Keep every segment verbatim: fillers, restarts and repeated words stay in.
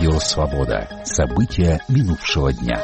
Радио «Свобода». События минувшего дня.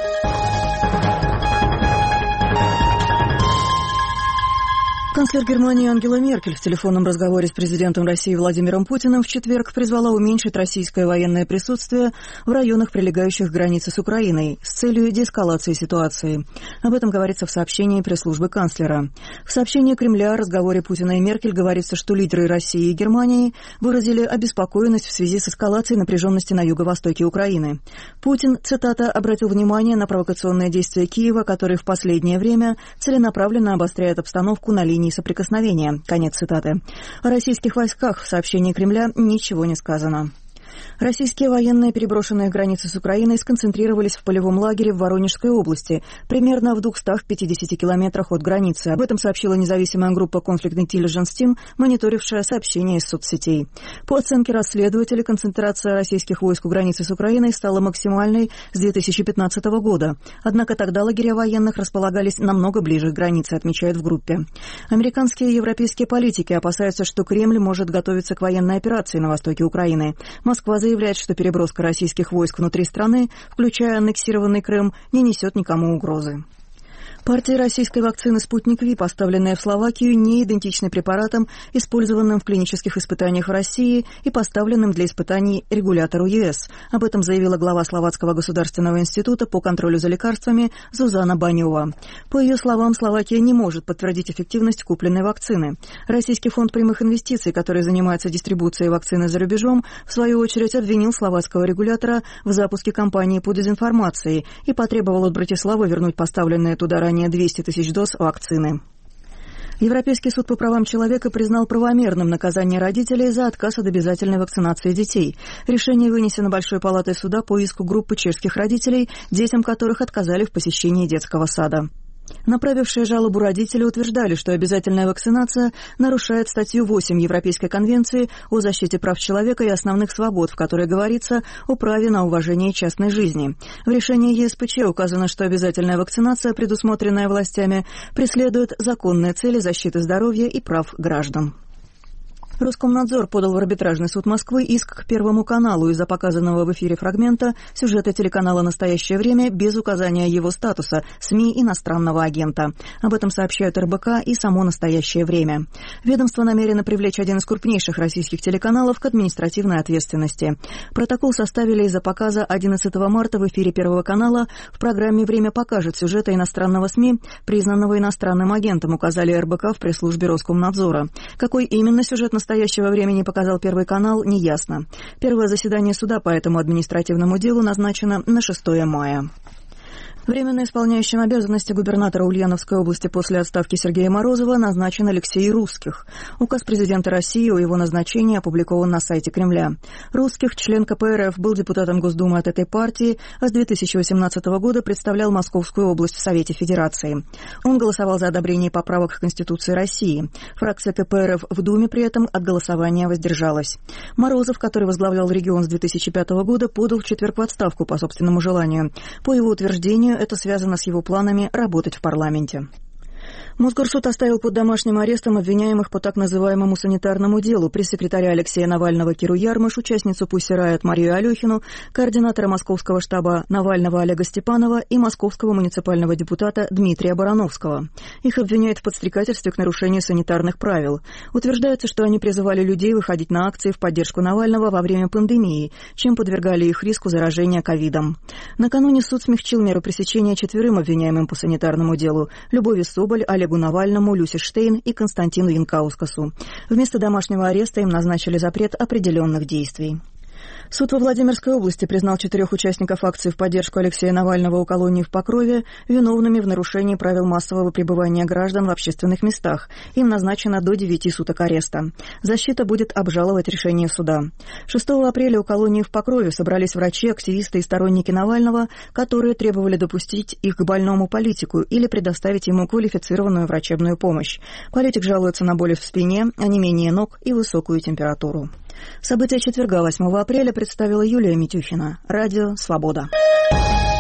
Канцлер Германии Ангела Меркель в телефонном разговоре с президентом России Владимиром Путиным в четверг призвала уменьшить российское военное присутствие в районах, прилегающих к границе с Украиной, с целью деэскалации ситуации. Об этом говорится в сообщении пресс-службы канцлера. В сообщении Кремля о разговоре Путина и Меркель говорится, что лидеры России и Германии выразили обеспокоенность в связи с эскалацией напряженности на юго-востоке Украины. Путин, цитата, обратил внимание на провокационные действия Киева, который в последнее время целенаправленно обостряет обстановку на линии соприкосновения. Конец цитаты. О российских войсках в сообщении Кремля ничего не сказано. Российские военные, переброшенные границы с Украиной, сконцентрировались в полевом лагере в Воронежской области, примерно в двухстах пятидесяти километрах от границы. Об этом сообщила независимая группа Conflict Intelligence Team, мониторившая сообщения из соцсетей. По оценке расследователей, концентрация российских войск у границы с Украиной стала максимальной с две тысячи пятнадцатого года. Однако тогда лагеря военных располагались намного ближе к границе, отмечают в группе. Американские и европейские политики опасаются, что Кремль может готовиться к военной операции на востоке Украины. Москва заявляет, что переброска российских войск внутри страны, включая аннексированный Крым, не несет никому угрозы. Партия российской вакцины «Спутник Ви», поставленная в Словакию, не идентична препаратам, использованным в клинических испытаниях в России и поставленным для испытаний регулятору ЕС. Об этом заявила глава Словацкого государственного института по контролю за лекарствами Зузана Банева. По ее словам, Словакия не может подтвердить эффективность купленной вакцины. Российский фонд прямых инвестиций, который занимается дистрибуцией вакцины за рубежом, в свою очередь обвинил словацкого регулятора в запуске кампании по дезинформации и потребовал от Братиславы вернуть поставленные туда ранее двести тысяч доз вакцины. Европейский суд по правам человека признал правомерным наказание родителей за отказ от обязательной вакцинации детей. Решение вынесено Большой палатой суда по иску группы чешских родителей, детям которых отказали в посещении детского сада. Направившие жалобу родители утверждали, что обязательная вакцинация нарушает статью восемь Европейской конвенции о защите прав человека и основных свобод, в которой говорится о праве на уважение частной жизни. В решении ЕСПЧ указано, что обязательная вакцинация, предусмотренная властями, преследует законные цели защиты здоровья и прав граждан. Роскомнадзор подал в арбитражный суд Москвы иск к Первому каналу из-за показанного в эфире фрагмента сюжета телеканала «Настоящее время» без указания его статуса СМИ иностранного агента. Об этом сообщают эр бэ ка и само «Настоящее время». Ведомство намерено привлечь один из крупнейших российских телеканалов к административной ответственности. Протокол составили из-за показа одиннадцатого марта в эфире Первого канала в программе «Время покажет» сюжета иностранного СМИ, признанного иностранным агентом, указали эр бэ ка в пресс-службе Роскомнадзора. Какой именно сюжет настоящего времени показал Первый канал, неясно. Первое заседание суда по этому административному делу назначено на шестое мая. Временно исполняющим обязанности губернатора Ульяновской области после отставки Сергея Морозова назначен Алексей Русских. Указ президента России о его назначении опубликован на сайте Кремля. Русских, член ка пэ эр эф, был депутатом Госдумы от этой партии, а с две тысячи восемнадцатого года представлял Московскую область в Совете Федерации. Он голосовал за одобрение поправок к Конституции России. Фракция ка пэ эр эф в Думе при этом от голосования воздержалась. Морозов, который возглавлял регион с две тысячи пятого года, подал в четверг в отставку по собственному желанию. По его утверждению, это связано с его планами работать в парламенте. Мосгорсуд оставил под домашним арестом обвиняемых по так называемому санитарному делу пресс-секретаря Алексея Навального Киру Ярмыш, участницу Pussy Riot Марию Алехину, координатора московского штаба Навального Олега Степанова и московского муниципального депутата Дмитрия Барановского. Их обвиняют в подстрекательстве к нарушению санитарных правил. Утверждается, что они призывали людей выходить на акции в поддержку Навального во время пандемии, чем подвергали их риску заражения ковидом. Накануне суд смягчил меру пресечения четверым обвиняемым по санитарному делу – Любови Соболь, Олегу Навальному, Люси Штейн и Константину Янкаускасу. Вместо домашнего ареста им назначили запрет определенных действий. Суд во Владимирской области признал четырех участников акции в поддержку Алексея Навального у колонии в Покрове виновными в нарушении правил массового пребывания граждан в общественных местах. Им назначено до девяти суток ареста. Защита будет обжаловать решение суда. шестого апреля у колонии в Покрове собрались врачи, активисты и сторонники Навального, которые требовали допустить их к больному политику или предоставить ему квалифицированную врачебную помощь. Политик жалуется на боли в спине, онемение ног и высокую температуру. События четверга, восьмого апреля, представила Юлия Митюхина. Радио «Свобода».